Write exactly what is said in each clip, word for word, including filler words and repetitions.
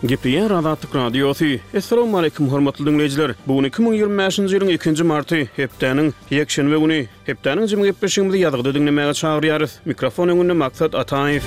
Gepleyen Azatlyk Radiosu. Assalamu alaykum hormatly dinleyijiler. Bugun iki ming ýygrima beşinji ýylyň ikinji marty hepdeniň ýekşenbe güni hepdeniň jymy gepleşigimizi ýazgyda dinlemäge çagyrýarys. Mikrofon öňünde Maksat Ataýew.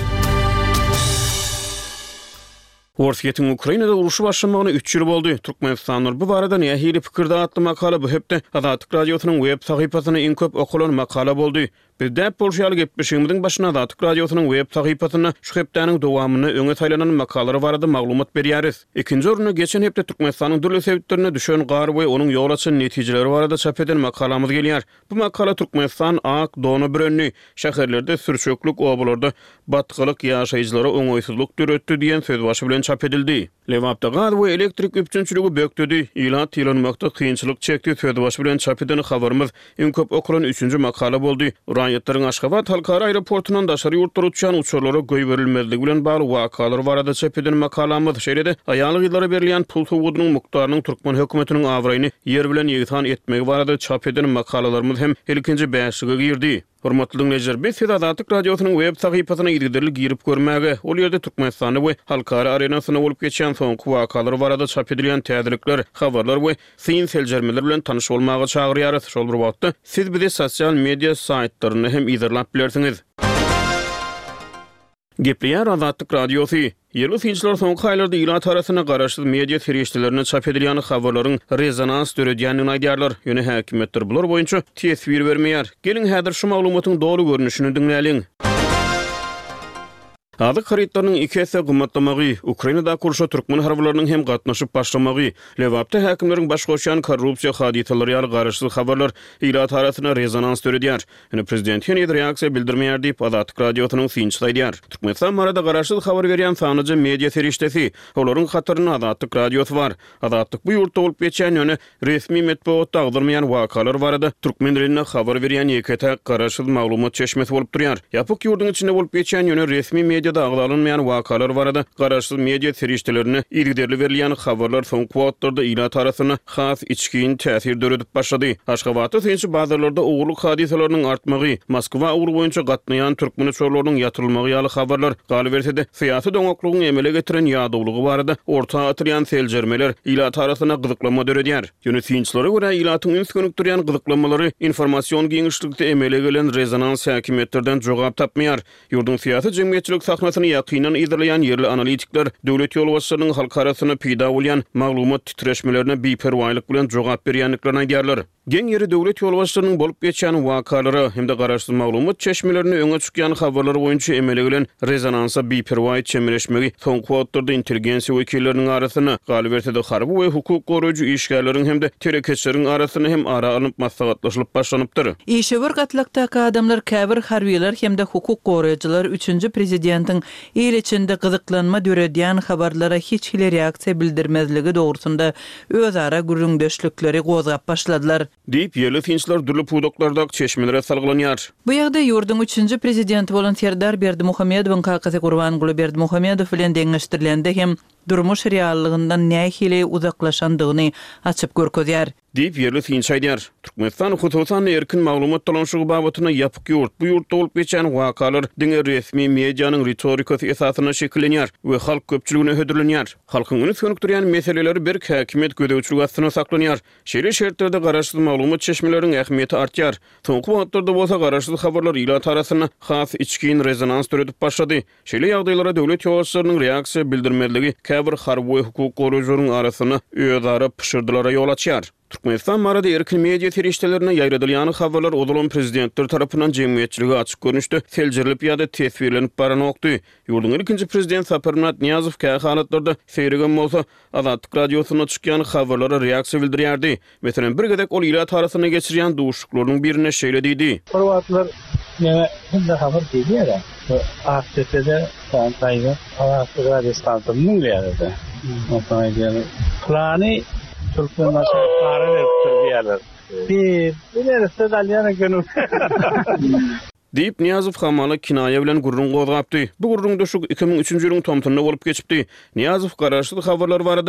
Orsiýetiň Ukrainada uruşy başlamagyna üç ýyl boldy. Türkmenistanlar bu barada nähili pikirde atly makala bu hepde Azatlyk Radiosynyň web sahypasyna iň köp okulan makala boldy. Bizde Polşaly gepleşigimizin başyna Azatlyk Radiosynyň web sahypasyna şu hepdeniň dowamyny öňe taýlanan makalary barada maglumat berýäris. Ikinji oruna geçen hepde Türkmenistanyň dürli sebitlerine düşen gary we onuň ýol açan netijeleri barada çap eden makalamyz gelýär. Bu makala Türkmenistan, Ak, Donu Brönni şäherlerde sürçöklük obalarda batgylyk ýaşaýjylara oňoýsuzlyk döretdi diýen söz başy bilen çap edildi. Lewapda gaz we elektrik üpçünçüligi bökdüdi. Ýylan tiýlenmekde kynçylyk çekdi söz başy bilen çap eden habarymyz iň köp okulan üçünji makala boldy. Raýatlaryň Aşgabat halkara aeroportundan daşary ýurtlara uçan uçurlara göý berilmezligi bilen bagly wakalar barada çap eden makalamyz şeýlede aýaly gyzlara berilýän pul sowadynyň mukdarynyň Türkmen hökümetiniň awraýyny ýer bilen ýygytan etmegi barada çap eden makalalarymyz hem ilkinji bäşige girdi. Hormatly dinleyijiler, biz Azatlyk Radiosynyň web sahypasyna ýerli girip görmäge, ol ýerde Türkmenistany we halkara arenasyna bolup geçen soňky wakalar barada çap edilýän täzelikler, habarlar we syn seljermeler bilen tanyş bolmagy çagyrýarys. Şol bir wagtda siz bizi sosial media saytlaryny hem izlap bilersiňiz. Gepleyen Azatlyk Radiosu. Ýerli synçylar soňky aýlarda Iran tarasyna garaşly media terişçilerine çap edilýän habarlaryň rezonans döredýänini aýdýarlar. Ýöne häkimetler bular boýunça tesbir bermeýär. Gelin häzir şu maglumatyň dogry görnüşini dinläliň. Azyk haritlarynyň iki esse gymmatlamagy, Ukrainada kurşa türkmen harbylarynyň hem gatnaşyp başlamagy, Lewapda häkimleriň baş goşýan korrupsiýa hadiselary ýaly garaşly habarlar Iran tarasyna rezonans döredýär. Ýöne prezident ýene reaksiýa bildirmeýär diýip Azatlyk Radiosynyň synçy aýdýar. Türkmenistan barada garaşly habar berýän sanyjy media terişdesi, olaryň hatyryna Azatlyk Radiosy bar. Azatlyk bu ýurtda bolup geçen ýöne resmi medeniýetde agdyrmaýan wakalar barada türkmen diline habar berýän ýekete garaşly maglumat çeşmesi bolup durýar. Ýapyk ýurdun içinde bolup geçen ýöne resmi media da agdalynmayan wakalar barada garaşly media terişçilerine ilgiderli berilýän habarlar soňky wagtlarda Iran tarasyna has içkin täsir döredip başlady. Aşgabatda synçy bazarlarda owurluk hadiselerini artmagy, Moskwa owru boýunça gatnaýan türkmen uçurlarynyň ýatyrylmagy ýaly habarlar galy bersede syýasy doňoklugyny emele getiren ýadawlygy barada orta atyrýan seljermeler Iran tarasyna gyzyklama döredýär. Ýöne synçylary görä Ilatyň ünsünük durýan gyzyklamалary informasiýon giňişlikde emele gelen rezonans häkimetlerden jogap tapmaýar. Ýurdun syýasy jemgyýetçilik sahnasyny ýakynan izleýän ýerli analitikler döwlet ýolbaşçylarynyň halk arasynda peýda bolýan maglumat titreşmelerine biperwaýlyk bilen jogap berýänliklerini aýdýarlar. Geň ýeri döwlet ýolbaşçylarynyň bolup geçen wakalary hem de garaşly maglumat çeşmelerini öňe çykýan habarlar boýunça emele gelen rezonansa biperwaý çemreşmegi soňky wagtlarda intelligensiýa wekilleriniň arasyna galy bersede harby we hukuk goraýjy işgärleriň hem de terekeçleriň arasyna hem ara alyp maslahatlaşylyp başlanypdyr. Işewer gatlyktaki adamlar käbir harbiýler hem de hukuk goraýjylar üçünji prezidentiň el içinde gyzyklanma döredýän habarlara hiç hile reaksiýa bildirmezligi dogrusynda özara gürrüňdeşlikleri gozgap başladylar. Diýip ýerli synçylar dürli pudoklarda çeşmelere salglanýar. Bu ýagda ýurdun üçünji prezidenti bolan Serdar Berdimuhammedowyň kakasy Gurbanguly Berdimuhammedow bilen deňeşdirilende hem durmuş reallygyndan nähili uzaklaşandygyny açyp görkezýär. Diýip ýerli synçy aýdýar. Türkmenistan hususan erkin maglumat talanşygy babatyna ýapyk ýurt, bu ýurtda bolup geçen wakalar diňe resmi medianyň retorikasy esasyna şekillenýär we halk köpçüligine hödürlenýär. Halkyň öňe sönükdirýän meseleleri bir häkimet gödäwçiligi astyna saklanýar. Şeýle şertlerde garaşly maglumat çeşmeleriň ähmiýeti artýar. Soňky wagtlarda bolsa garaşly habarlar ýyla tarasyna has içkin rezonans döredip başlady. Şeýle ýagdaýlara döwlet ýolbaşçylarynyň reaksiýa bildirmezligi käbir harby we hukuk goraýjylaryň arasyna özara pişirdilara ýol açýar. Türkmenistan marada erkin media terişçilerine ýaýradylýan habarlar odulan prezidentler tarapyndan jemgyýetçiligi açyk görnüşde seljerilip ýa-da tesbirlenip baranokdy. Ýurdun ikinji prezident Saparmat Niyazow kä halatlarda seýregen bolsa Azatlyk Radiosyna çykýan habarlara reaksiýa bildirýärdi. Meselem bir gedek ol ýyla tarasyna geçirýän duşuklaryň birine şeýle diýdi. Horwatlar näme hinde habar diýýär. A F T'de taýda Azatlyk Radiosynyň ýerinde. Otaýy diýär. Plany Türkmen maşaýatları beripdirýärler. Bir, bilerse dalýana gönül. Diýip Niyazow hamala kinaya bilen gurrun gozgapdy. Bu gurrun döşük iki ming üçünji ýylyň tomtunyna bolup geçipdi. Niyazow garaşly habarlar barada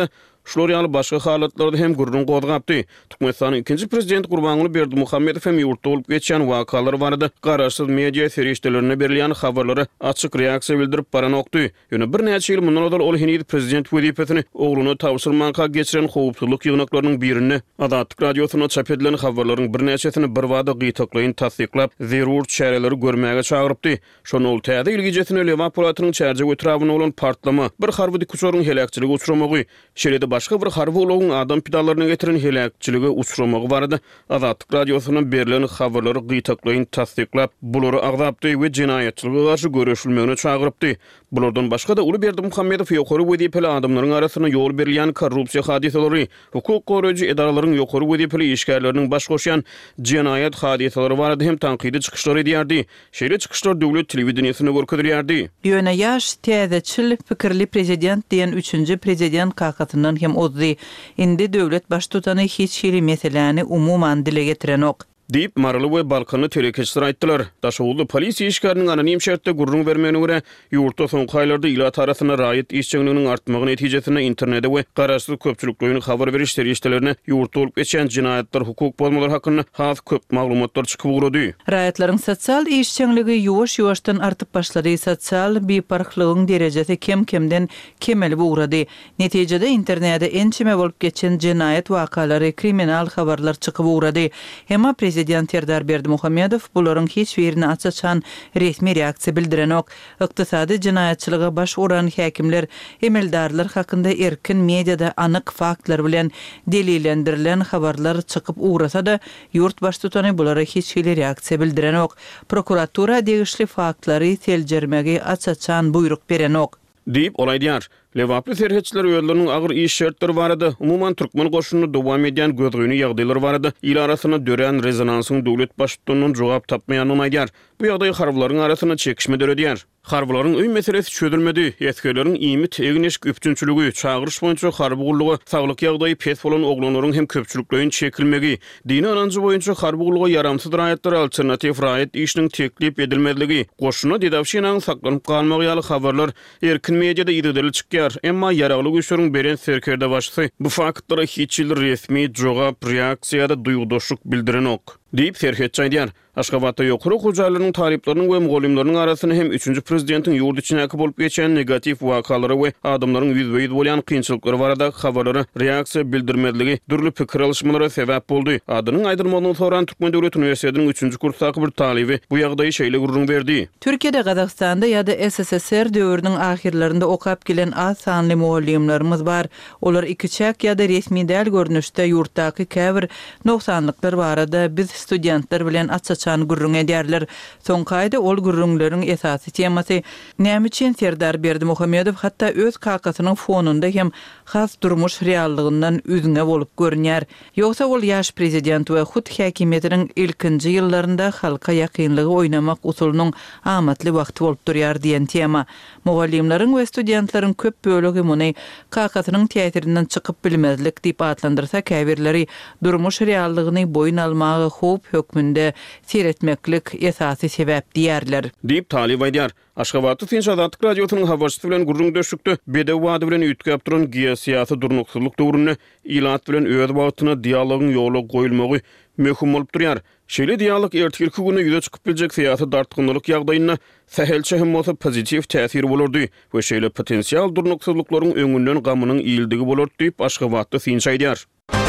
şular ýaly başga halatlarda hem gurrun gozgapdy. Türkmenistanyň ikinji prezidenti Gurbanuly Berdimuhammedow hem ýurtda bolup geçýän wakalar barada garaşsyz media ferişdelerine berilýän habarlary açyk reaksiýa bildirip baranokdy. Ýöne bir näçe ýyl mundan ol hinidi prezident wezipetini ogluny tawsyrmanka geçiren howpsuzlyk ýygnaklarynyň birini Azatlyk radiosyna çap edilen habarlaryň bir näçesini bir wada gytaklaýyn tasdiklap, zerur çäreleri görmäge çagyrypdy. Şonu ol täze ilgijesini Lewap polatynyň çärje wetrawyna bolan partlama, bir harby dikuçoryň helakçylygy uçuramagy, şeride başga bir harby olagyň adam pidalaryna getiren helakçylygy uçuramagy barada Azatlyk radiosyna berilen habarlary gytaklaýyn tasdiklap, bulary agdapdy we jinayetçiliге garşy görüşilmegine çagyrypdy. Bulardan başga da Uly Berdimuhammedow ýokary wezipeli adamlaryň arasyna ýol berilýän korrupsiýa hadiseleri, hukuk goraýjy edaralaryň ýokary wezipeli işgärleriniň baş goşýan jinayet hadiseleri barada hem tanqidi çykyşlar edýärdi. Şeýle çykyşlar döwlet telewizionysyna görkezilýärdi. Ýöne ýaş, täzeçil, pikirli prezident diýen üçünji prezident kakatyndan hem ozdy. Indi döwlet baş tutany hiç hili meseleni umuman dile getirenok. Deyip Marly we Balkany telekeçler aýtdylar. Daşowuldy polisiýa işgäriniň anonim şertde gurrun bermegine görä ýurtda soňky aýlarda ýyla tarasyna raýat işçiliginiň artmagy netijesinde internetde we garaşsyz köpçülikligiň habar beriş serýişlerine ýurtda bolup geçen jinayetler, hukuk bolmalar hakynda has köp maglumatlar çykyp ugurdy. Raýatlaryň sosial işçiligi ýuwaş-ýuwaşdan artyp başlady. Sosial beparklygyň derejesi kem-kemden kemeli ugurdy. Netijede internetde ençime bolup geçen jinayet wakalary, kriminal habarlar çykyp ugurdy. Hema Prezident Serdar Berdimuhammedow bularyň hiç birini açaçan resmi reaksiýa bildirenok. Ykdysady jinayetçilige baş uran häkimler, emeldarlar hakynda erkin mediada anyk faktlar bilen delillendirilen habarlar çykyp ugrasa da ýurt baş tutany bulara hiç hili reaksiýa bildirenok. Prokuratura degişli faktlary teljermegi açaçan buyruk berenok. Deyip olaýdýar. Lewaply serhetçiler öýlerini agyr iş şertleri barada, umuman türkmen goşunyny dowam edýän gözgüni ýagdaýlar barada ýyl arasyna dören rezonansyň döwlet başçylygynyň jogap tapmaýanyny aýdýar. Bu ýagdaý harbylaryň arasyna çekişme döredýär. Harbylaryň öý meselesi çözülmedi. Ýetkenleriň iýmit eginiş güpçünçüligi, çagyryş boýunça harby gullugy, saglyk ýagdaýy pes bolan oglanylaryň hem köpçülikligiň çekilmegi, dini ananjy boýunça harby gullugy yaramsyz raýatlar alternativ raýat işiniň teklip edilmezligi, goşuna dedawşynyň saklanyp galmagy ýaly habarlar erkin mediada ýygydylyp çykýar. Emma ýaragly güýçleriň beren serkerde başçysy bu faktlara hiç ýyl resmi jogap reaksiýada duýgdaşlyk bildirenok. Deyip serhetçi aýdýar. Aşgabatda ýokary hojalygynyň talyplarynyň we mugallimleriň arasyna hem üçünji prezidentiň ýurt içine bolup geçen negativ wakalary we adamlaryň ýüzbeýiz bolýan kynçylyklary barada habarlary reaksiýa bildirmezligi dürli pikir alışmalara sebäp boldy. Adynyň aýdyrmagyny soran Türkmen Döwlet Uniwersitetiniň üçünji kursdaky bir talibi bu ýagdaýy şeýle gurrun berdi. Türkiýede, Gazakstanda ýa-da S S S R döwrüniň ahirlerinde okap gelen az sanly mugallimlerimiz bar. Olar ikiçäk ýa-da resmi däl görnüşde ýurtdaky käbir noksanlyklar barada biz studentler bilen açaçan gurrun edýärler. Soňkaýda ol gurrunlaryň esasy temasy näme üçin Serdar Berdimuhammedow hatda öz kakasynyň fonunda hem has durmuş reallygyndan üzüňe bolup görünýär. Ýogsa ol ýaş prezident we hut häkimetiniň ilkinji ýyllarynda halka ýakynlygy oynamak usulynyň amatly wagty bolup durýar diýen tema. Mugallimleriň we studentlaryň köp bölegi muny kakasynyň täsirinden çykyp bilmezlik diýip adlandyrsa, käbirleri durmuş reallygyny boyun almagy hop hökmünde seyretmeklik esasy sebäp diýerler. Deyip talib aýdýar. Aşgabatda Tinç Azatlyk radiosynyň habarçysy bilen gurrun döşükde bedew wady bilen üýtgäp duran geosiýasy durnuksuzlyk döwrüne ilat bilen öz wagtyna dialogyň ýoly goýulmagy möhüm bolup durýar. Şeýle dialog ertirki güni ýüze çykyp biljek syýasy dartgynlyk ýagdaýyna sähelçe hem bolsa pozitiv täsir bolardy we şeýle potensial durnuksuzlyklaryň öňünden gamynyň iýildigi bolardy diýip Aşgabatda Tinç aýdýar.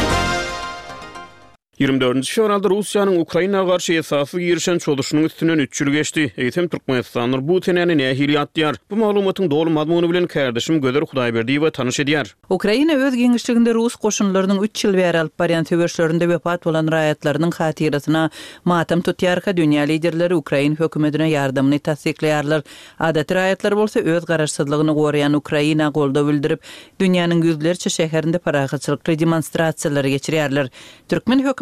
ýygrimi dördünji fevralda Russiýanyň Ukrainaga garşy esasy girişen çoluşynyň üstünden üç ýyl geçdi. Eýtem Türkmenistanlar bu tenäni nähili ýatdyar. Bu maglumatyň dolu mazmuny bilen kärdeşim Göder Hudaýberdiýew tanış edýär. Ukraina öz giňişliginde Rus goşunlarynyň üç ýyl bäri alyp barýan töweşlerinde wepat bolan raýatlarynyň hatyrasyna matam tutýarka dünýä liderleri Ukraina hökümetine ýardamyny tasdikleýärler. Adat raýatlar bolsa öz garaşsyzlygyny goraýan Ukraina golda bildirip, dünýäniň ýüzlerçe şäherinde paragatçylykly demonstrasiýalary geçirýärler. Türkmen hökümeti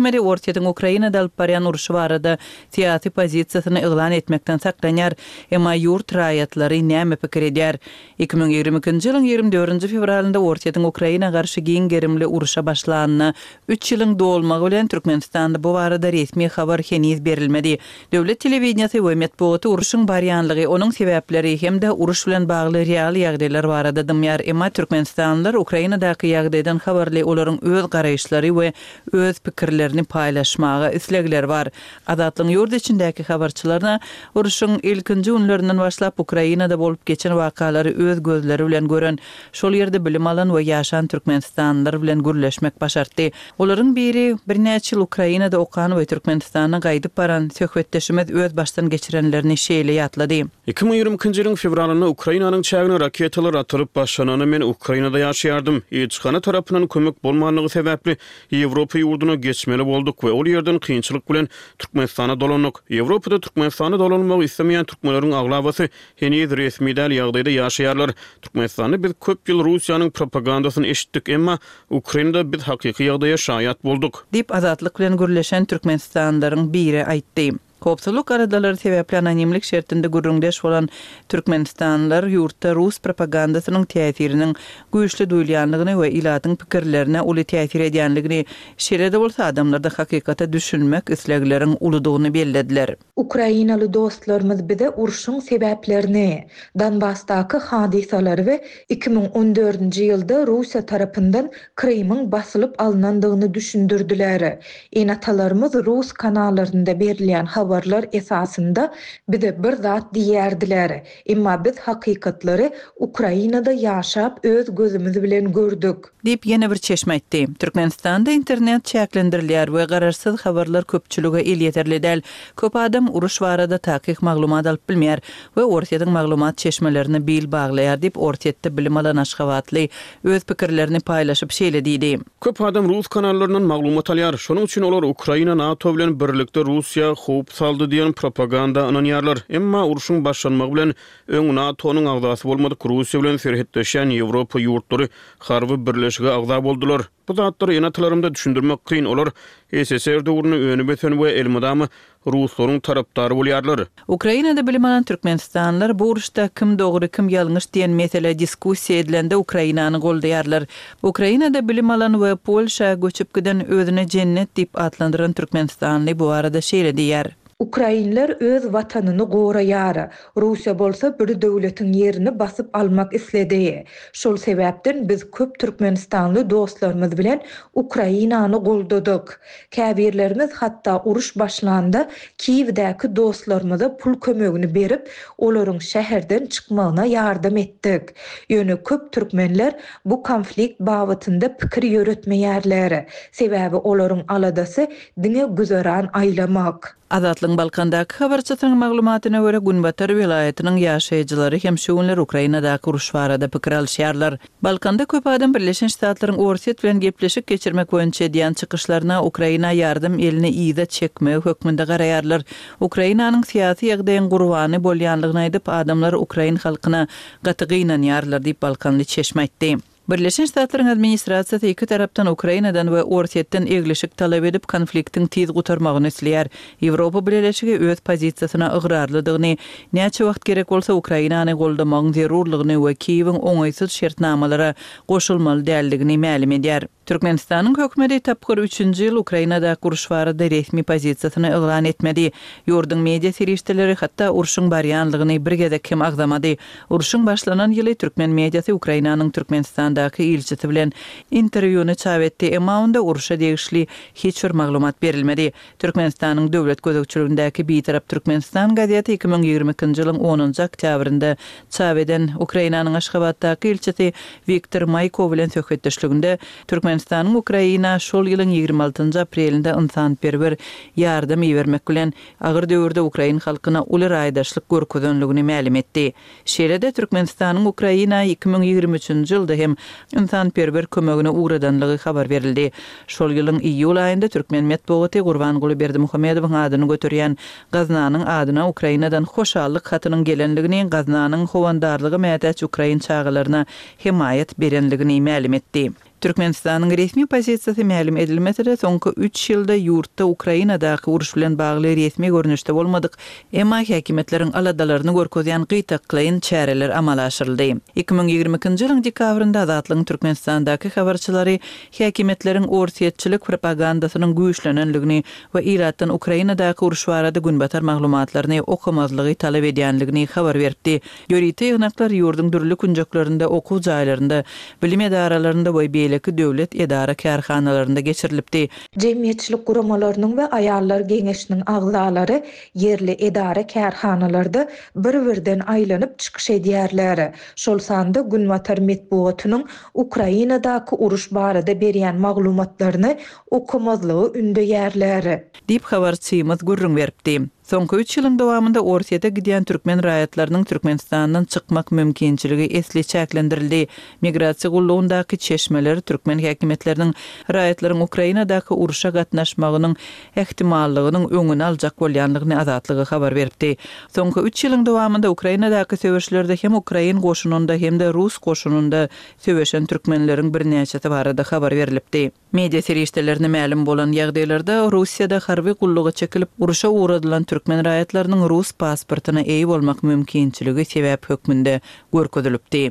hökümeti ortadan Ukrainada alıp baryan uruşu barada siyasi pozisiyasını ilan etmekten saklanyar, emma yurt raýatlary näme pikir edýär? iki bin ýygrimi ikinji ýylyň ýygrimi dördünji fevralynda ortadan Ukraina garşy giň gerimli uruşa başlanyny üç ýylyň dolmagy bilen Türkmenistanda bu barada resmi habar heniz berilmedi. Döwlet telewizionasy we matbuaty uruşyň barýanlygy, onuň sebäpleri hemde uruş bilen bagly real ýagdaýlar barada dymýar. Emma Türkmenistanlylar Ukrainadaky ýagdaýdan habarly olaryň öz garaýşlary we öz pikirlerini paýlaşmaga islegler bar. Adatlyň ýurt içindäki habarçylarna uruşyň ilkinji günlerinden başlap Ukrainada bolup geçen wakalary öz gözleri bilen gören, şol ýerde bilim alan we ýaşan Türkmenistanlylar bilen gürleşmek başartdy. Olaryň biri bir näçe ýyl Ukrainada okan we Türkmenistana gaýdyp baran söhbetdeşimiz öz başdan geçirenlerini şeýle ýatlady. iki bin ýygrimi ikinji ýylyň fevralynda Ukrainanyň çägine raketalar atyryp başlanany men Ukrainada ýaşaýardym. Elçixana tarapyndan kömek bolmanlygy sebäpli Ýewropa ýurduna geçmeli bolduk we ol ýerden kynçylyk bilen Türkmenistana dolandyk. Ýewropada Türkmenistana dolanmagy islemeýän türkmenleriň aglabasy heniz resmi däl ýagdaýda ýaşaýarlar. Türkmenistany biz köp ýyl Russiýanyň propagandasyny eşitdik, emma Ukrainada biz hakyky ýagdaýa şaýat bolduk. Dip azatlyk bilen gürleşen Türkmenistanlylaryň biri aýtdy. Kopsuluk aradaları sebäpli anonimlik şertinde gurrundeş bolan Türkmenistanlılar yurtta Rus propagandasynyň täsiriniň güýçli duýulýanlygyny we ilatyň pikirlerine uly täsir edýänligini, şerede bolsa adamlarda hakykata düşünmek islegleriň uludygyny bellediler. Ukrainaly dostlarymyz bize uruşyň sebäplerini, Donbassdaky hadisalary we iki bin on dördünji ýylda Russiýa tarapyndan Krymyň basylyp alınandygyny düşündirdiler. Enatalarymyz Rus kanallarynda berilýän habarlar esasında bize bir zat diýerdiler. Emma biz hakykatlary Ukrainada ýaşap öz gözümüz bilen gördük. Dip ýene bir çeşme aýtdy. Türkmenistanda internet çäklendirilýär we gararsyz habarlar köpçülüge el ýeterli däl. Köp adam uruş barada takyk maglumat alyp bilmeýär we ortadan maglumat çeşmelerini bil baglaýar dip ortatda bilim alan aşgabatly öz pikirlerini paýlaşyp şeýle diýdi. Köp adam Rus kanallaryndan maglumat alýar. Şonuň üçin olar Ukraina NATO bilen birlikde Russiýa hop saldy diýen propaganda ananýarlar. Emma uruşyň başlanmagy bilen öň NATO'nyň agdasy bolmadyk Russiýa bilen serhetdeşen Ýewropa ýurtlary harby birleşige agda boldular. Bu zatlary ýene düşündirmek kyn olar. S S R döwrüne öňüme sen we elmadamy Ruslaryň tarapdary bolýarlar. Ukrainada bilim alan Türkmenistanlylar bu uruşda kim dogry kim ýalňyş diýen mesele diskussiýa edilende Ukrainany goldaýarlar. Ukrainada bilim alan we Polşa göçüp giden özüne cennet diýip atlandyran Türkmenistanly bu arada şeýle diýär. Ukrainler öz watanyny goraýar. Russiýa bolsa bir döwletiň ýerini basyp almak isledi. Şol sebäpden biz köp Türkmenistanly dostlarymyz bilen Ukrainany goldadyk. Käbirlerimiz hatda uruş başlanda Kiýewdäki dostlarymyza pul kömegini berip, olaryň şäherden çykmagyna ýardam etdik. Ýöne köp türkmenler bu konflikt babatynda pikir ýöretmeýärler. Sebäbi olaryň aladasy diňe güzeran aýlamak. Azatlyň Balkandaky habarçysynyň maglumatyna görä Günbatar vilayatynyň ýaşaýjylary hem şuňlar Ukrainadaky uruş barada pikir alýarlar. Balkanda köp adam Birleşen Ştatlaryň Orset bilen gepleşik geçirmek boýunça diýen çykyşlaryna Ukraina ýardym elini ýyda çekme hökmünde garaýarlar. Ukrainanyň syýasy ýagdaýyň gurbany bolýanlygyny aýdyp adamlar Ukrain halkyna gatygy inanýarlar diýip Balkanly çeşme aýtdy. Birleşen Ştatlaryň administrasiýasy iki tarapdan Ukrainadan we Orsetden egleşik talap edip konfliktiň tiz gutarmagyny isleýär. Ýewropa Birleşigi öz pozisiýasyna ygyrarlydygyny, näçe wagt gerek bolsa Ukrainany goldamagyň zerurlygyny we Kiýewiň oňaýsyz şertnamalara goşulmaly däldigini ma'lum edýär. Türkmenistanyň hökümeti tapgyr üçünji ýyl Ukrainada uruş barada resmi pozisiýasyny elan etmedi. Ýurdun media serişdeleri hatda uruşyň barýanlygyny bir gezek kim agdamady. Uruşyň başlanan ýyly türkmen mediasy Ukrainanyň Türkmenistandaky ilçisi bilen interwýuny çap etdi. Emma onda uruşa degişli hiç bir maglumat berilmedi. Türkmenistanyň döwlet gözegçiligindäki bir tarap Türkmenistan gazeti iki bin ýygrimi ikinji ýylyň onunji oktýabrynda çap eden Ukrainanyň Aşgabatdaky ilçisi Viktor Mayko bilen söhbetdeşliginde Türkmen Türkmenistanyň Ukraina şol ýylyň ýygrimi altynjy aprelinde ynsanperwer ýardam bermek bilen agyr döwürde Ukrain halkyna uly raýdaşlyk görkezenligini ma'lum etdi. Şeýle-de Türkmenistanyň Ukraina iki bin ýygrimi üçünji ýylda hem ynsanperwer kömegine ugradanlygy habar berildi. Şol ýylyň iýul aýynda türkmen matbuaty Gurbanguly Berdimuhammedowyň adyny götürýän Gaznanyň adyna Ukrainadan hoşallyk hatynyň gelenligini, Gaznanyň howandarlygy mätäç Ukrain çağalaryna himayet berenligini ma'lum etdi. Türkmenistanyň resmi pozisiýasy ma'lum edilmese-de soňky üç ýylda ýurtda Ukrainadaky uruş bilen bagly resmi görnüşde bolmadyk. Emma häkimetleriň aladalaryny görkezýän gytaklaýyn çäreler amala aşyryldy. iki ming ýigirme ikinji ýylyň dekabrynda Azatlygyň Türkmenistandaky habarçylary häkimetleriň orsiýetçilik propagandasynyň güýçlenenligini we Iratdan Ukrainadaky uruş barada günbatar maglumatlaryny okumazlygy talap edýänligini habar berdi. Ýörite ýygnaklar ýurdun dürli kunjaklarynda, okuw jaýlarynda, bilim edaralaryna we beýleki döwlet edara kärhanalarynda geçirilipdi. Jemgyýetçilik guramalarynyň we aýallar geňeşiniň agzalary yerli edara kärhanalarda bir-birden aýlanyp çykyş edýärler. Şol sanda Günbatar medeniýetining Ukrainadaky uruş barada berýän maglumatlaryny okumazlygy ündeýärler. Dip habarçymyz gurrun beripdi. Soňky üç ýylyň dowamında orsiýete gidýän türkmen raýatlarynyň Türkmenistandan çykmak mümkinçiligi esli çäklendirildi. Migrasiýa gullugundaky çeşmeler türkmen häkimetleriniň raýatlaryň Ukrainadaky uruşa gatnaşmagynyň ähtimallygynyň öňüni aljak bolýanlygyny Azatlygy habar beripdi. Soňky üç ýylyň dowamında Ukrainadaky söwüşlerde hem Ukrain goşununda hem de Rus goşununda söwüşen türkmenleriň birnäçesi barada habar berilipdi. Media serişdelerine ma'lum bolan ýagdaýlarda Russiýada harby gulluga çekilip uruşa uğradylan türkmen raýatlarynyň Rus pasportyna eýi bolmak mümkinçiligi sebäp hökmünde görkezilipdi.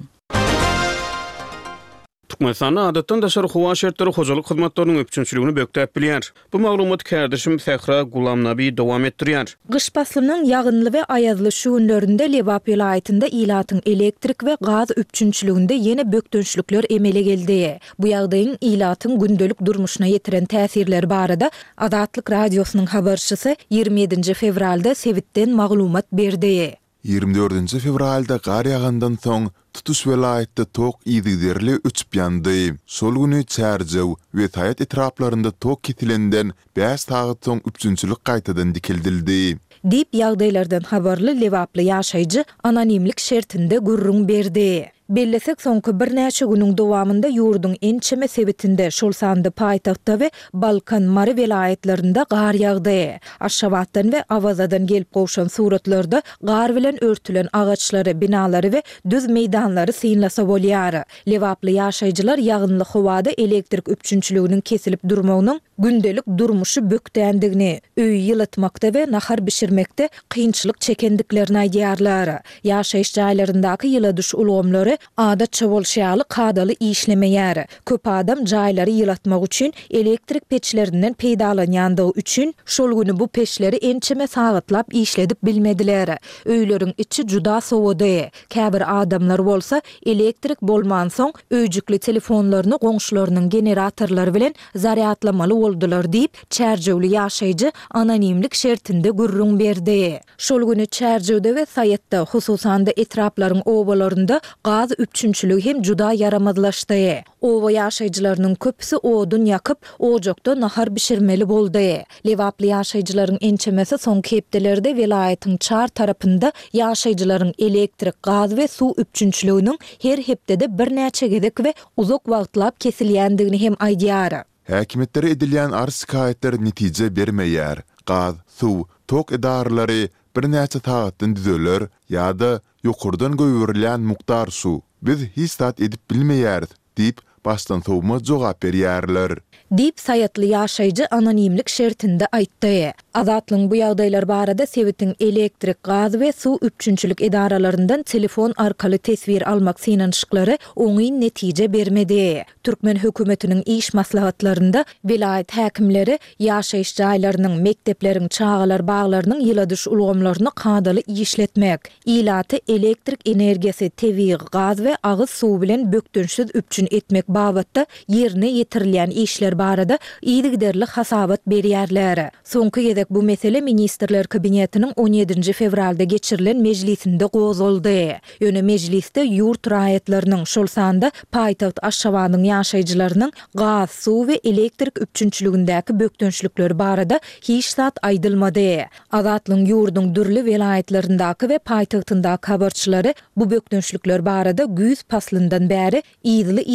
Türkmenistanda adatdan daşary howa şertleri hojalyk hyzmatlarynyň öpçünçiligini böktäp bilýär. Bu maglumat kärdeşim Fähra Gulamnaby dowam etdirýär. Gyş faslynyň ýagynly we aýazly şu günlerinde Lewap vilayatyny ilatyň elektrik we gaz öpçünçiliginde ýene bökdönçlükler emele geldi. Bu ýagdaýyň ilatyň gündelik durmuşyna ýetiren täsirleri barada Azatlyk radiosynyň habarçysy ýigirme ýedinji fevralda Sewitden maglumat berdi. ýigirme dördünji fevralda gar ýagandan soň tutuş velayetde tok ýygyderli öçüp ýandy. Şol güni çärjew we taýat etraplarynda tok ketilenden beş saat soň üçünçilik gaýtadan dikildildi. Dip ýagdaýlardan habarly Lewaply ýaşaýjy anonimlik şertinde gurrun berdi. Bellesek soňky birnäçe günüň dowamında ýurdun ençeme sebitinde şol sandy paýtagtda we Balkan Mary vilayetlerinde gar ýagdy. Aşgabatdan we Awazadan gelip goşan suratlarda gar bilen örtülen agaçlary, binalary we düz meýdanlary synlasa bolýar. Lewaply ýaşaýjylar ýagynly howada elektrik öpçünçiliginiň kesilip durmagynyň gündelik durmuşy bökdändigini, öý ýylatmakda we nahar bişirmekde kynçylyk çekendiklerini aýdýarlar. Ýaşaýyş jaýlaryndaky ýyladyş ulgamlary adatça bolşýaly kadaly işlemeýär. Köp adam jaýlary ýylatmak üçin elektrik peçlerinden peýdalanýandygy üçin şol güni bu peçleri ençeme sagatlap işledip bilmediler. Öýleriň içi juda sowady. Käbir adamlar bolsa elektrik bolman soň öýjükli telefonlaryny goňşularynyň generatorlary bilen zaryadlamaly boldular diýip çärjewli ýaşaýjy anonimlik şertinde gurrun berdi. Şol güni çärjewde we saýatda hususan da etraplaryň obalarynda gaz öpçünçiligi hem juda yaramazlaşdy. Owa ýaşaýjylarynyň köpüsi odun ýakyp ojokda nahar bişirmeli boldy. Lewaply ýaşaýjylaryň ençemesi soňky hepdelerde vilayatyň çar tarapynda ýaşaýjylaryň elektrik, gaz we suw öpçünçiliginiň her hepdede birnäçe gedek we uzak wagtlap kesilýändigini hem aýdýar. Häkimetlere edilýän arsykaýetler netije bermeýär. Gaz, suw, tok edarlary birnäçe tagatdan düzeler ýa-da ýokurdan göwürilýän mukdar suw biz histat edip bilmeýäris diýip başdan sowma jogap berýärler. Dip saýatly ýaşaýjy anonimlik şertinde aýtdy. Azatlyň bu ýagdaýlar barada Sewitiň elektrik, gaz we suw öpçünçilik edaralaryndan telefon arkaly tesbir almak synanyşyklary oňy netije bermedi. Türkmen hökümetiniň iş maslahatlarynda vilayet häkimleri ýaşaýyş jaýlarynyň, mekdepleriň, çağalar baglarynyň ýyladyş ulgamlaryny kadaly işletmek, ilaty elektrik energiýasy, tebii, gaz we agyz suw bilen bökdönçsiz öpçün etmek babatda ýerine ýetirilýän işler barada ýygyderli hasabat berýärler. Soňky gezek bu mesele ministrler kabinetiniň on ýedinji fevralda geçirilen mejlisinde gozuldy. Ýöne mejliste ýurt raýatlarynyň şol sanda paýtaht Aşgabanyň ýaşaýjylarynyň gaz, suw we elektrik öpçünçiligindäki bökdönçlükleri barada hiç zat aýdylmady. Azatlyň ýurdun dürli vilayetlerindäki we paýtagtyndaky habarçylary bu bökdönçlükler barada güýz paslyndan bäri ýyly ýylyna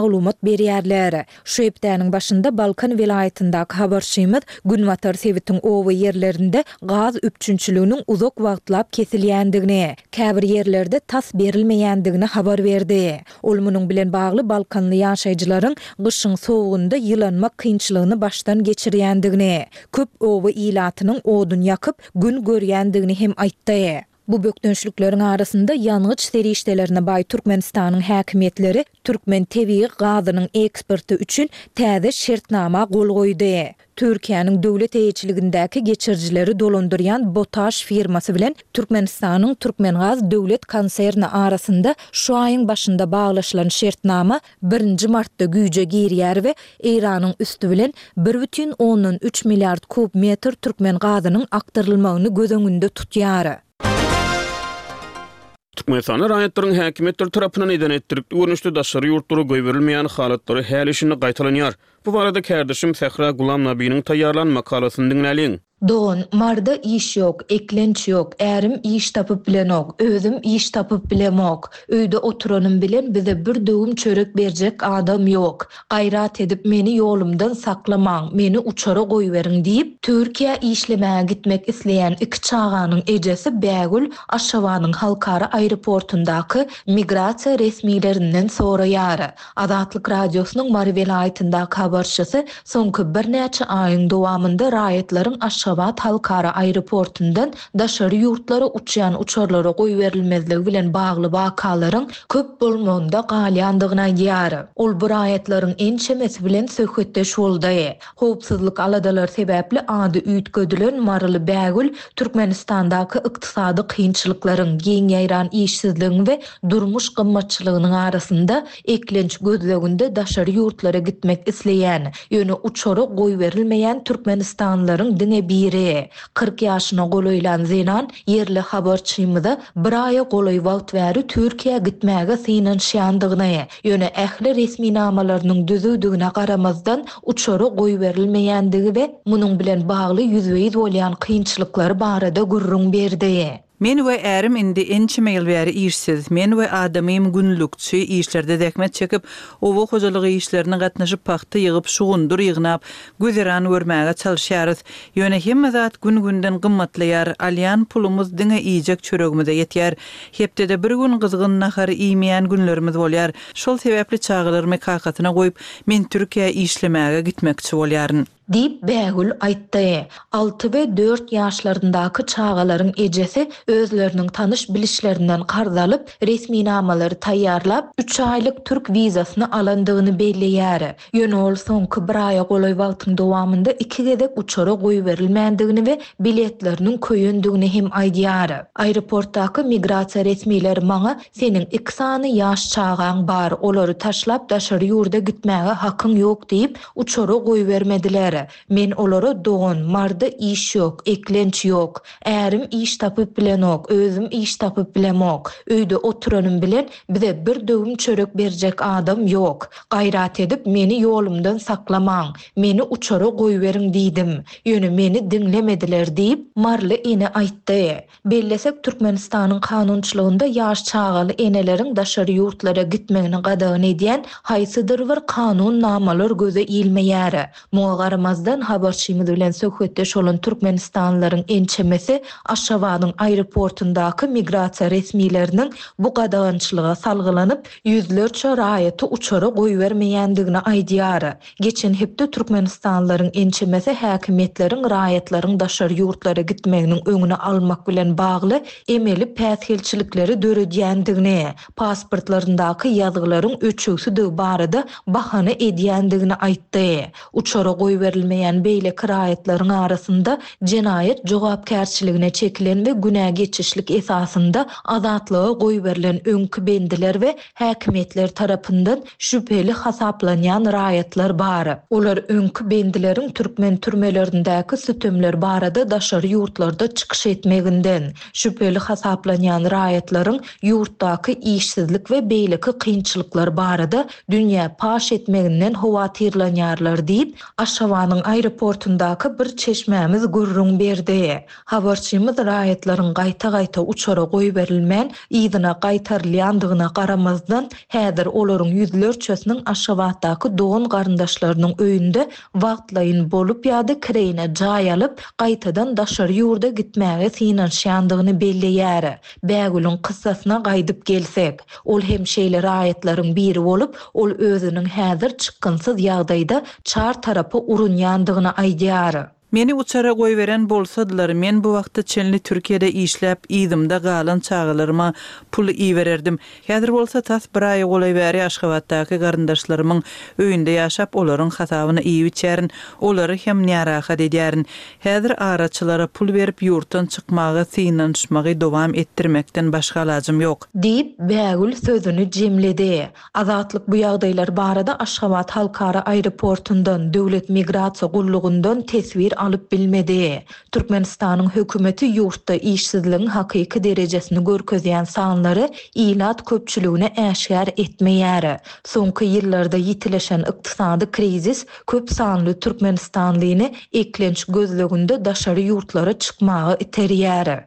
maglumat berýärler. Şu hepdäniň başynda Balkan vilayatyndaky habarçymyz Günwatar Sewitin owy yerlerinde gaz üpçünçülüğünün uzak wagtlap kesilýändigini, käbir yerlerde tas berilmeýändigini habar berdi. Ol munyň bilen bagly Balkanly ýaşaýjylaryň gyşyň sowugunda ýylanmak kynçylygyny başdan geçirýändigini, köp owy ilatynyň odun ýakyp gün görýändigini hem aýtdy. Bu bökdönçlükleriň arasynda ýangyç serişdelerine bay Türkmenistanyň häkimetleri Türkmen tebii gazynyň eksporty üçin täze şertnama gol goýdy. Türkiýanyň döwlet eýçiligindäki geçirjileri dolandyrýan Botaş firmasy bilen Türkmenistanyň Türkmengaz döwlet konserni arasynda şu aýyň başynda baglaşylan şertnama birinji martda güýje girýär we Iranyň üstü bilen bir бүтүн ондон üç milliard kub metr Türkmen gazynyň aktarylmagyny göz öňünde tutýar. Türkmenistan raýatlaryň häkimetleri tarapyndan eden etdirip görnüşde daşary ýurtlary goýberilmeýän halatlary häl işini gaýtalanýar. Bu barada kärdeşim Sehra Gulam Nabiýanyň taýýarlan makalasyny dinläliň. Doğun, marda iş yok, eklenç yok, erim iş tapıp bilen ok, özüm iş tapıp bilen ok, öyde oturanım bilen bize bir döwüm çörek berjek adam yok. Gayrat edip meni yolumdan saklamaň, meni uçara goýberin diýip, Türkiýe işlemäge gitmek isleýän iki çağanyň ejesi Bägül Aşşawanyň halkara aeroportundaky migrasiýa resmiýlerinden soraýar. Azatlyk radiosynyň Mary vilayatyndaky habarçysy soňky bir näçe aýyň dowamında raýatlaryň Aşgabat halkara aeroportundan daşary ýurtlara uçýan uçarlara goýberilmezligi bilen bagly wakalaryň köp bolmagynda galýandygyna aýdýar. Ol bu raýatlaryň ençemesi bilen söhbetdeş boldy. Howpsuzlyk aladalar sebäpli ady üýtgedilen Marly Bägül Türkmenistandaky ykdysady kynçylyklaryň, giň ýaýran işsizligiň we durmuş gymmatçylygynyň arasynda eklenç gözleginde daşary ýurtlara gitmek isleýän, ýöne uçara goýberilmeýän Türkmenistanlaryň diňe biri. kırk ýaşyna golaýlan Zenan yerli habarçymyza bir aýa golaý wagt bäri Türkiýe gitmäge synanşýandygyny, ýöne ähli resmi namalarynyň düzüdügine garamazdan uçara goýberilmeýändigi we munyň bilen bagly ýüzbeýiz bolýan kynçylyklary barada gurrun berdi. Men we erim indi ençe meýil bäri işsiz. Men we adamym günlükçi işlerde däkmet çekip, owa hojalygy işlerine gatnaşyp paxta ýygyp şugundur ýygnap, gözeran görmäge çalşýarys. Ýöne hemme zat gün-günden gymmatlaýar. Alýan pulumuz diňe iýjek çöregimize ýetýär. Hepde de bir gün gyzgyn nahary iýmeýän günlerimiz bolýar. Şol sebäpli çağlarymı kakatyna goýup, men Türkiýe işlemäge gitmekçi bolýaryn diýip Bägül aýtdy. alty we dört ýaşlaryndaky çağalaryň ejesi özleriniň tanış bilişlerinden qarz alyp, resmi namalary taýýarlap, üç aýlyk Türk wizasyny alandygyny belleýär. Ýöne ol soňky bir aýa golaý wagtyň dowamında iki gedek uçara goýberilmändigini we biletleriniň köýendigini hem aýdýar. Aeroportdaky migrasiýa resmiýleri maňa seniň iki sany ýaş çağaň bar, olary taşlap daşary ýurda gitmäge hakyň ýok diýip uçara goýbermediler. Men olara doğun, marda iş yok, eklenç yok, erim iş tapıp bilen ok, özüm iş tapıp bilen ok, öyde oturanım bilen bize bir döwüm çörek berjek adam yok. Gayrat edip meni yolumdan saklamaň, meni uçara goýberin diýdim. Ýöne meni dinlemediler diýip Marly ene aýtdy. Bellesek Türkmenistanyň kanunçylygynda ýaş çağaly eneleriň daşary ýurtlara gitmegini gadagan edýän haýsydyr bir kanun namalar göze ilmeýär. Muğara Mazdan habarçymyz bilen söhbetdeş olan Türkmenistanlaryň ençemesi Aşgabanyň aeroportundaky migrasiýa resmiýleriniň bu gadagançylyga salgylanyp ýüzlerçe raýaty uçara goýbermeýändigini aýdýar. Geçen hepde Türkmenistanlaryň ençemesi häkimetleriň raýatlaryň daşary ýurtlara gitmeginiň öňüne almak bilen bagly emeli päsgelçilikleri döredýändigini, pasportlaryndaky ýazgylaryň öçügsi barada bahana edýändigini aýtdy. Uçara goýberilmeýän beýle kiraýetlaryň arasynda jenaýet jogapkärçiligine çekilen we günä geçişlik esasynda azatlyga goýberilen öňkü bendiler we häkimetler tarapyndan şüpheli hasaplanýan raýatlar bar. Olar öňkü bendileriň türkmen türmelerindäki sütümler barada daşary ýurtlarda çykyş etmeginden, şüpheli hasaplanýan raýatlaryň ýurtdaky işsizlik we beýleki kynçylyklar barada dünýä paş etmeginden howatyrlanýarlar diýip Aşgabat Türkmenistanyň aeroportundaky bir çeşmämiz gurrun berdi. Habarçymyz raýatlaryň gaýta-gaýta uçara goý berilmän ýygyna gaýtarylýandygyna garamazdan häzir olaryň ýüzlerçesiniň Aşgabatdaky dogan garyndaşlarynyň öýünde wagtlaýyn bolup ýa-da kireyne jaý alyp gaýtadan daşary ýurda gitmäge synanşýandygyny belleýär. Bägülüň kyssasyna gaýdyp gelsek, ol hem şeýle raýatlaryň biri bolup, ol özüniň häzir çykgynsyz ýagdaýda çar tarapy urunýandygyny aýdýar. Meni uçara goý beren bolsadylar, men bu wagtda çenli Türkiýede işläp, ýydymda galan çağlaryma pul iýererdim. Häzir bolsa tas bir aý golay bäri Aşgabatdaky garyndaşlarymyň öýünde ýaşap, olaryň hasabyny iýip içärin, olary hem närahat edýärin. Häzir araçylara pul berip ýurtdan çykmagy, synanşmagy dowam etdirmekden başga ilajym ýok. Diýip Bägül sözüni jemledi. Azatlyk bu ýagdaýlar barada Aşgabat halkara aeroportundan, döwlet migrasiýa gullugundan tesbir alıp bilmedi. Türkmenistanyň hökümeti ýurtda işsizligiň hakyky derejesini görkezýän sanlary ilat köpçüligine äşgär etmeýär. Soňky ýyllarda ýitileşen ykdysady krizis köp sanly Türkmenistanlyny eklenç gözleginde daşary ýurtlara çykmagy iterýär.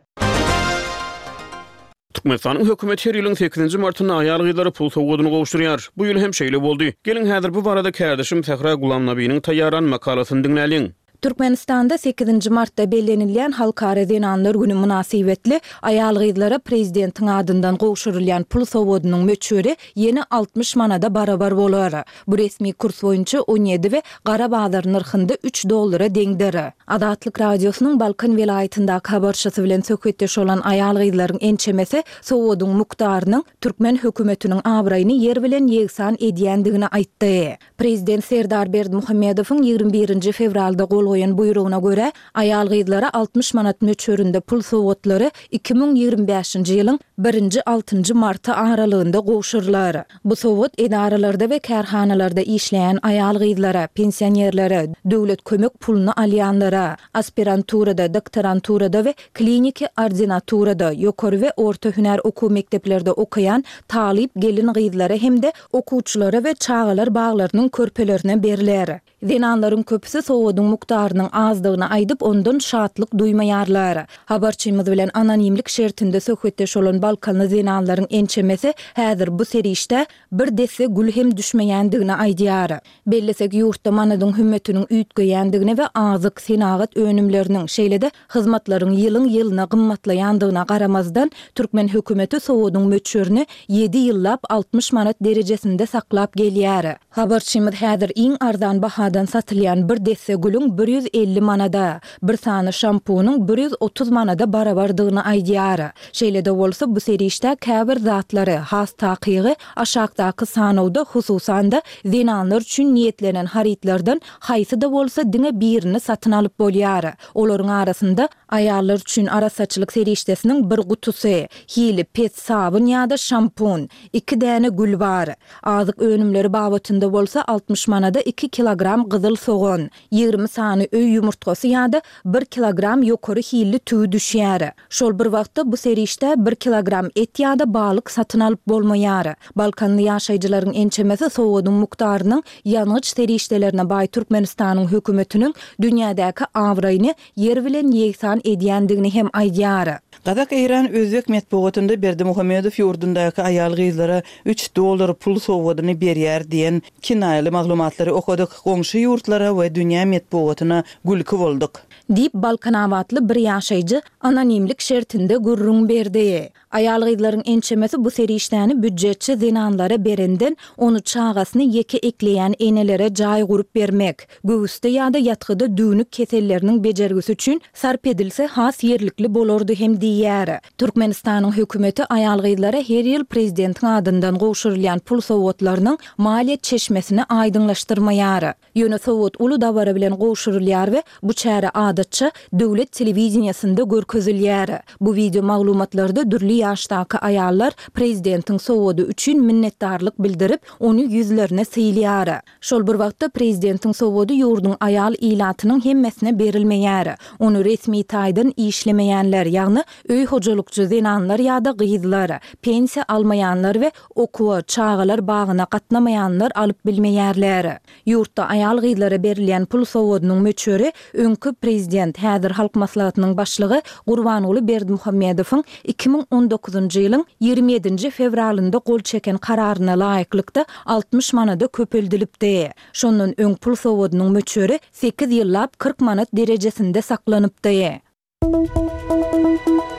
Türkmenistanyň hökümeti her ýylyň sekizinji martyna aýal gyzlary pul sowgadyny gowuşdurýar. Bu ýyl hem şeýle boldy. Gelin häzir bu barada kärdeşim Fehra Gulamnabynyň taýyaran makalasyny dinläliň. Türkmenistanda sekizinji martda bellenilýän Halkara Zenanlar güni münasibetli aýal gyzlara prezidentiň adyndan gowşurulýan pul sowadynyň möçüri ýeni altmış manada barabar bolar. Bu resmi kurs boýunça on ýedi we gara bazar narhynda üç dollara deňdir. Adatlyk radiosynyň Balkan welaýatyndaky habarçysy bilen söhbetdeş bolan aýal gyzlaryň ençemesi sowadyň mukdarynyň Türkmen hökümetiniň abraýyny yer bilen ýegsan edýändigini aýtdy. Prezident Serdar Berdimuhammedowyň ýygrimi birinji fevralda gol goýan buyruguna görä, aýal gyzlara altmış manat möçüründe pul sowatlary iki ming ýygrimi beşinji ýylyň birinji altynjy marty aralygynda gowşurlar. Bu sowat edaralarda we kärhanalarda işleýän aýal gyzlara, pensionerlere, döwlet kömek pulunu alýanlara, aspiranturada, doktoranturada we kliniki ordinaturada, ýokary we orta hüner okuw mekdeplerinde okuyan talyp gelin gyzlara hemde okuwçylara we çağalar baglarynyň körpelerine berilýär. Zenanlaryň köpüsi sowadyň mukdarynyň azdygyny aýdyp ondan şatlyk duýmaýarlar. Habarçymyz bilen anonimlik şertinde söhbetdeş bolan Balkanly zenanlaryň ençemesi häzir bu serişde bir dese gül hem düşmeýändigini aýdýar. Bellesek ýurtda manadyň hümmetiniň üýtgeýändigine we azyk senagat önümleriniň şeýle-de hyzmatlaryň ýylyň ýylyna gymmatlaýandygyna garamazdan Türkmen hökümeti sowadyň möçürini ýedi ýyllap altmış manat derejesinde saklap gelýär. Habarçymyz häzir iň arzan bahadan satylýan bir dese gülüň bir yüz elli manada, bir sany şampunyň bir yüz otuz manada barabardygyny aýdýar. Şeýle-de bolsa bu serişde käbir zatlary has takygy aşagdaky sanawda hususan da zenanlar üçin niýetlenen haritlerden haýsy da bolsa diňe birini satyn alyp bolýar. Olaryň arasynda aýallar üçin arasaçylyk serişdesiniň bir gutusy, hili pet sabun ýa-da şampun, iki däne gül bar. Azyk önümleri babatynda bolsa altmış manada iki kilogram gyzyl soğan, ýygrimi sany öý ýumurtgasy ýa-da bir kilogram ýokary hilli tüý düşýär. Şol bir wagtda bu serişde bir kilogram et ýa-da balyk satyn alyp bolmaýar. Balkanly ýaşaýjylaryň ençemesi sowadyň mukdarynyň ýalňyç serişdelerine baý Türkmenistanyň hökümetiniň dünýädäki awraýyny yer bilen ýegsan edýändigini hem aýdýar. Gazak Eýran Özbek medeniýetinde Berdimuhammedow ýurdundaky aýal gyzlara üç dollar pul sowadyny berýär diýen kinaýaly maglumatlary okudyk. Goňşy ýurtlara we dünýä medeniýetina gülki bolduk. Diýip Balkan awatly bir ýaşaýjy anonimlik şertinde gurrun berdi. Aýal gyzlaryň ençemesi bu serişdäni büdjetçi zenanlara berenden onu çağasyny ýeke ekleýän enelere jaý gurup bermek, göwüste ýa-da ýatgyda düýnük keselleriniň bejergisi üçin sarp edilse has ýerlikli bolardy hem diýär. Türkmenistanyň hökümeti aýal gyzlara her ýyl prezidentiň adyndan gowşurulýan pul sowatlarynyň maliýet çeşmesini aýdyňlaşdyrmaýar. Ýöne sowat uly dabara bilen gowşurulýar we bu çäre adatça döwlet telewizionyasynda görkezilýär. Bu video maglumatlarda dürli ýaşdaky aýallar prezidentiň sowady üçin minnetdarlyk bildirip, onu ýüzlerine syýlýar. Şol bir wagtda prezidentiň sowady ýurdun aýal ilatynyň hemmesine berilmeýär. Onu resmi taýdan işlemeýänler, ýagny öý hojalykçy zenanlar ýa-da gyzlar, pensiýa almaýanlar we okuwa çağalar bagyna gatnamaýanlar alyp bilmeýärler. Ýurtda aýal gyzlara berilýän pul sowadynyň möçüri öňkü prezident häzir halk maslahatynyň başlygy Gurbanoğlu Berdimuhammedowyň iki ming on dokuzunjy ýylyň ýigirmi ýedinji fevralynda gol çeken kararyna laýyklykda altmış manada köpeldilipdi. Şondan öň pul sowadynyň möçüri sekiz ýyllap kırk manat derejesinde saklanypdy.